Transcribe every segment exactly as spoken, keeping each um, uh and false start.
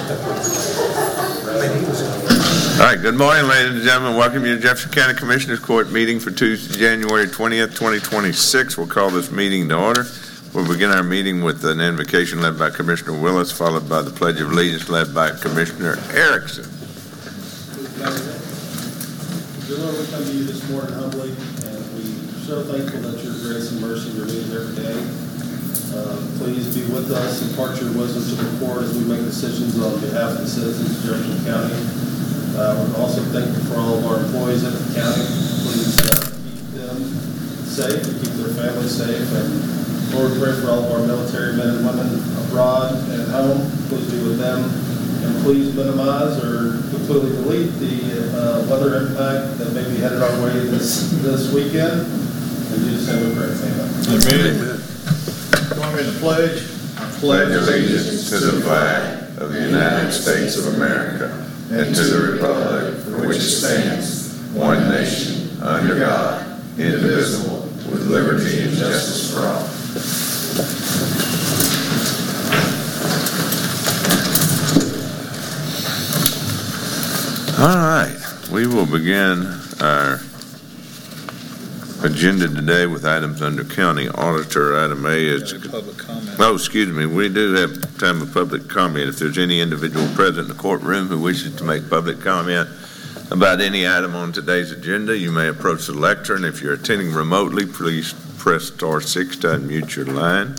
All right, good morning, ladies and gentlemen. Welcome you to Jefferson County Commissioners Court meeting for Tuesday, January twentieth, twenty twenty-six. We'll call this meeting to order. We'll begin our meeting with an invocation led by Commissioner Willis, followed by the Pledge of Allegiance led by Commissioner Erickson. Dear Lord, we come to you this morning humbly, and we're so thankful that your grace and mercy remains every day. Uh, please be with us, impart your wisdom to the court as we make decisions on behalf of the citizens of Jefferson County. Uh, we're also thankful for all of our employees at the county. Please uh, keep them safe and keep their families safe. And Lord, pray for all of our military men and women abroad and at home. Please be with them. And please minimize or completely delete the uh, weather impact that may be headed our way this this weekend. And Jesus' name we pray. Amen. Amen. Join me in the pledge. I pledge allegiance to the flag of the United States of America and to the republic for which it stands, one nation, under God, indivisible, with liberty and justice for all. All right, we will begin our agenda today with items under County Auditor. Item A is public comment. Oh, excuse me. We do have time of public comment. If there's any individual present in the courtroom who wishes to make public comment about any item on today's agenda, you may approach the lectern. If you're attending remotely, please press star six to unmute your line.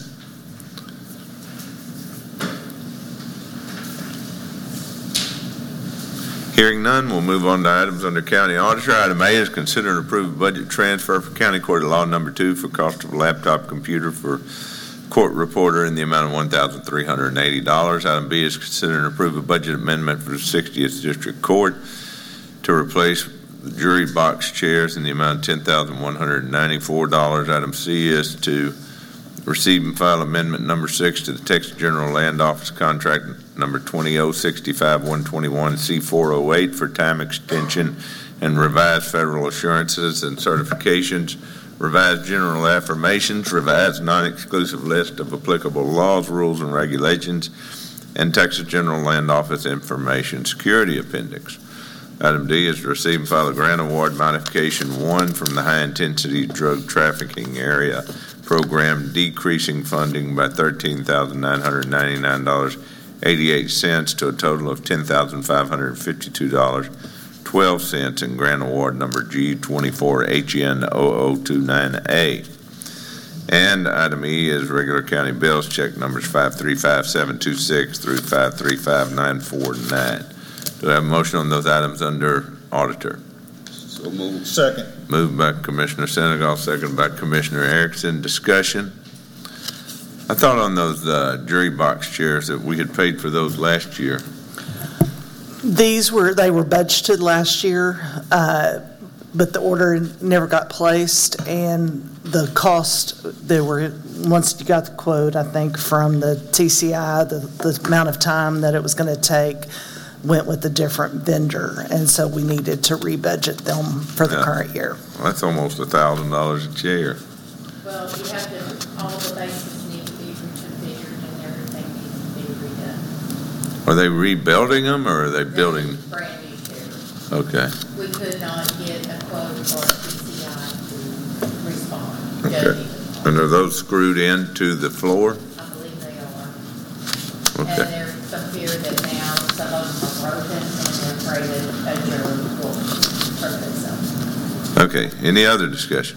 Hearing none, we'll move on to items under County Auditor. Item A is consider and approve a budget transfer for County Court of Law Number Two for cost of a laptop computer for court reporter in the amount of one thousand three hundred eighty dollars. Item B is consider and approve a budget amendment for the sixtieth District Court to replace the jury box chairs in the amount of ten thousand one hundred ninety-four dollars. Item C is to receive and file amendment number six to the Texas General Land Office contract number twenty oh sixty-five one twenty-one C four oh eight for time extension and revised federal assurances and certifications, revised general affirmations, revised non-exclusive list of applicable laws, rules, and regulations, and Texas General Land Office Information Security Appendix. Item D is to receive and file a grant award modification one from the High Intensity Drug Trafficking Area Program, decreasing funding by thirteen thousand nine hundred ninety-nine dollars and eighty-eight cents to a total of ten thousand five hundred fifty-two dollars and twelve cents, in grant award number G twenty-four H N zero zero two nine A. And item E is regular county bills, check numbers five three five seven two six through five three five nine four nine. Do I have a motion on those items under Auditor? So moved. Second. Moved by Commissioner Senegal, second by Commissioner Erickson. Discussion. I thought on those uh, jury box chairs that we had paid for those last year. These were, they were budgeted last year, uh, but the order never got placed, and the cost, they were, once you got the quote, I think, from the T C I, the, the amount of time that it was going to take went with a different vendor, and so we needed to rebudget them for the yeah. current year. Well, that's almost a thousand dollars a chair. Well, you have to, all the bases need to be reconfigured and everything needs to be redone. Are they rebuilding them, or are they They're building? Brand new chairs. Okay. We could not get a quote or a T C I to respond. Okay. And are those screwed into the floor? I believe they are. Okay. And there's some fear that now some of them are broken and they're afraid that a juror will hurt themselves. Okay. Any other discussion?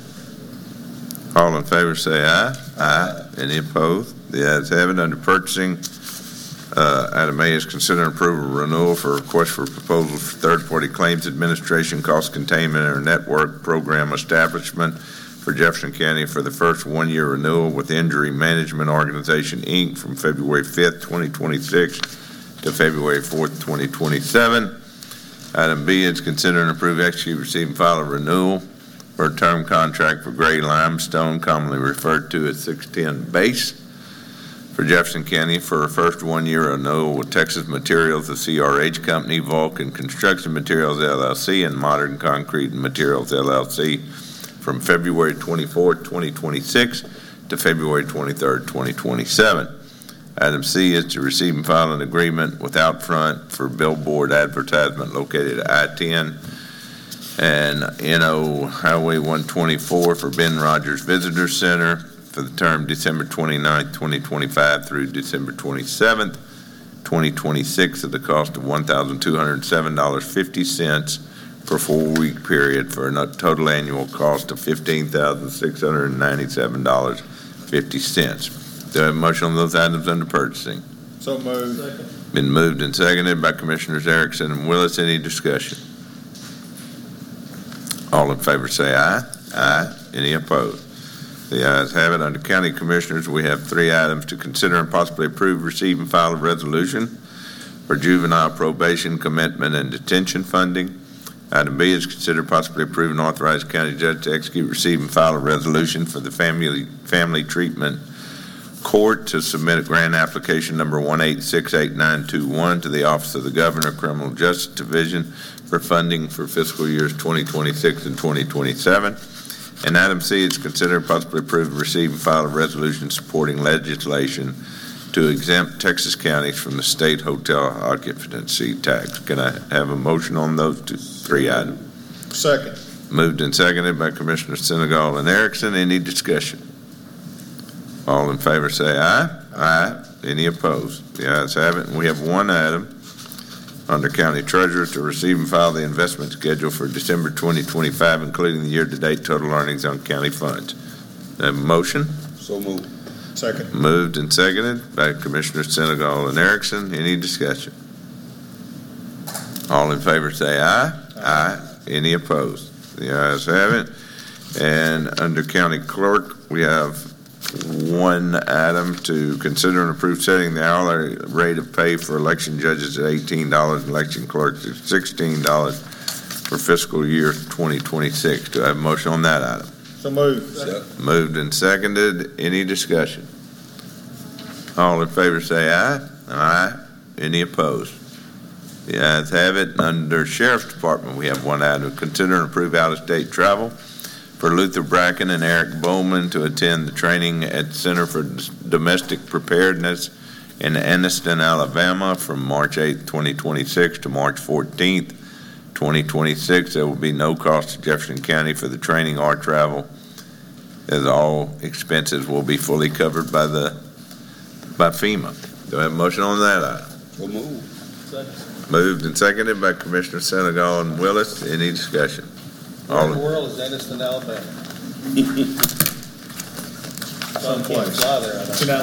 All in favor say aye. Aye. Any opposed? The ayes have it. Under purchasing, uh, item A is consider and approve a renewal for request for proposals for third-party claims administration, cost containment, or network program establishment for Jefferson County for the first one-year renewal with Injury Management Organization, Incorporated from February fifth, twenty twenty-six to February fourth, twenty twenty-seven. Item B is consider and approve, execute, receive, and file a renewal for a term contract for gray limestone, commonly referred to as six ten base, for Jefferson County for a first one-year renewal with Texas Materials, the C R H Company, Vulcan Construction Materials, L L C, and Modern Concrete and Materials, L L C, from February twenty-fourth, twenty twenty-six to February twenty-third, twenty twenty-seven. Item C is to receive and file an agreement with Outfront for billboard advertisement located at I ten and N O Highway one twenty-four for Ben Rogers Visitor Center for the term December twenty-ninth, twenty twenty-five through December twenty-seventh, twenty twenty-six at the cost of one thousand two hundred seven dollars and fifty cents for a four-week period for a total annual cost of fifteen thousand six hundred ninety-seven dollars and fifty cents. Do I have a motion on those items under purchasing? So moved. Second. Been moved and seconded by Commissioners Erickson and Willis. Any discussion? All in favor say aye. Aye. Any opposed? The ayes have it. Under County Commissioners, we have three items to consider and possibly approve, receive, and file a resolution for juvenile probation, commitment, and detention funding. Item B is consider possibly approve and authorize county judge to execute, receive, and file a resolution for the Family Family Treatment Court to submit a grant application number one eight six eight nine two one to the Office of the Governor, Criminal Justice Division for funding for fiscal years twenty twenty-six and twenty twenty-seven. And item C is consider possibly approve, receive, and file a resolution supporting legislation to exempt Texas counties from the state hotel occupancy tax. Can I have a motion on those two, three items? Second. Moved and seconded by Commissioner Senegal and Erickson. Any discussion? All in favor say aye. Aye. Any opposed? The ayes have it. And we have one item under County Treasurer to receive and file the investment schedule for December twenty twenty-five, including the year-to-date total earnings on county funds. Have a motion? So moved. Second. Moved and seconded by Commissioners Senegal and Erickson. Any discussion? All in favor say aye. Aye. Any opposed? The ayes have it. And under County Clerk, we have one item to consider and approve setting the hourly rate of pay for election judges at eighteen dollars and election clerks at sixteen dollars for fiscal year twenty twenty-six. Do I have a motion on that item? So moved. Second. Moved and seconded. Any discussion? All in favor say aye. Aye. Any opposed? The ayes have it. Under Sheriff's Department, we have one item to consider and approve out-of-state travel for Luther Bracken and Eric Bowman to attend the training at Center for Domestic Preparedness in Anniston, Alabama from March eighth, twenty twenty-six to March fourteenth, twenty twenty-six. There will be no cost to Jefferson County for the training or travel, as all expenses will be fully covered by the by FEMA. Do I have a motion on that item? So moved. Second. Moved and seconded by Commissioner Senegal and Willis. Any discussion? Where All in the in, world is Anniston, Alabama? Some can't fly there, I It's in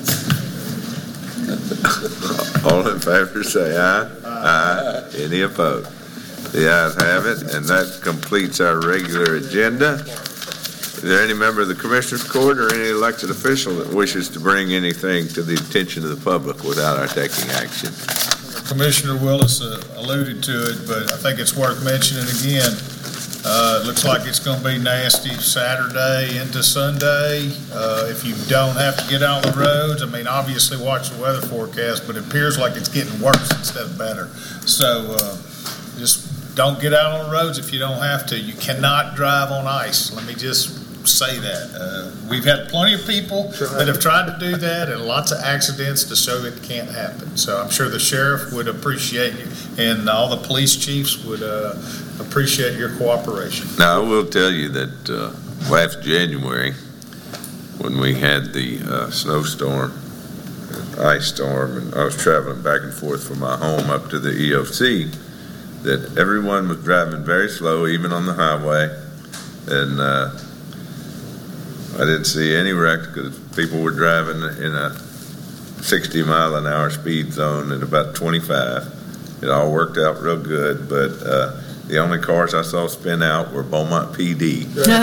know. Alabama. all in favor say aye. Aye. Any opposed? The ayes have it, and that completes our regular agenda. Is there any member of the Commissioners Court or any elected official that wishes to bring anything to the attention of the public without our taking action? Commissioner Willis uh, alluded to it, but I think it's worth mentioning again. Uh, it looks like it's going to be nasty Saturday into Sunday. Uh, if you don't have to get out on the roads, I mean, obviously watch the weather forecast, but it appears like it's getting worse instead of better. So uh, just don't get out on the roads if you don't have to. You cannot drive on ice. Let me just say that. Uh, we've had plenty of people that have tried to do that and lots of accidents to show it can't happen. So I'm sure the sheriff would appreciate you and all the police chiefs would uh, appreciate your cooperation. Now, I will tell you that uh, last January, when we had the uh, snowstorm, ice storm, and I was traveling back and forth from my home up to the E O C, that everyone was driving very slow, even on the highway, and uh, I didn't see any wrecks because people were driving in a sixty mile an hour speed zone at about twenty-five. It all worked out real good, but uh, the only cars I saw spin out were Beaumont P D.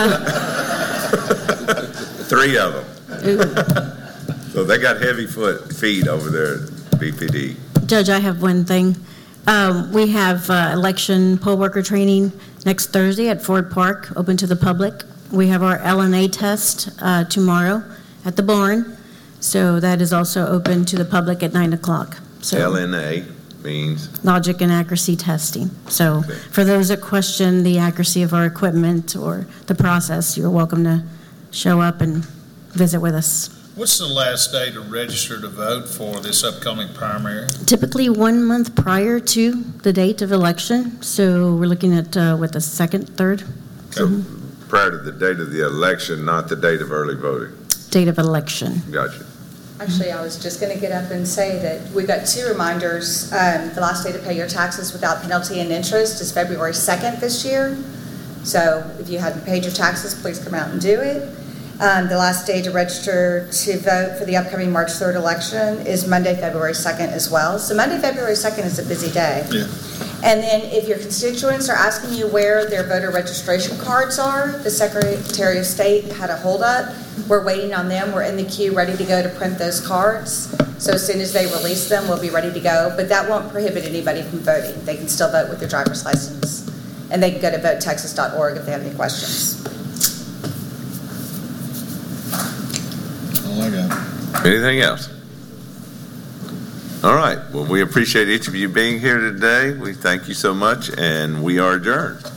Three of them. So they got heavy foot feet over there at B P D. Judge, I have one thing. Um, we have uh, election poll worker training next Thursday at Ford Park, open to the public. We have our L N A test uh, tomorrow at the barn, so that is also open to the public at nine o'clock. So L N A means? Logic and accuracy testing. So Okay. for those that question the accuracy of our equipment or the process, you're welcome to show up and visit with us. What's the last day to register to vote for this upcoming primary? Typically one month prior to the date of election, so we're looking at, uh, what, the second, third So prior to the date of the election, not the date of early voting. date of election. Gotcha. Actually, I was just going to get up and say that we've got two reminders. Um, The last day to pay your taxes without penalty and interest is February second this year. So if you hadn't paid your taxes, please come out and do it. Um, The last day to register to vote for the upcoming March third election is Monday, February second as well. So Monday, February second is a busy day. Yeah. And then if your constituents are asking you where their voter registration cards are, the Secretary of State had a holdup. We're waiting on them. We're in the queue, ready to go to print those cards. So as soon as they release them, we'll be ready to go. But that won't prohibit anybody from voting. They can still vote with their driver's license. And they can go to vote texas dot org if they have any questions. All I got. Anything else? All right. Well, we appreciate each of you being here today. We thank you so much, and we are adjourned.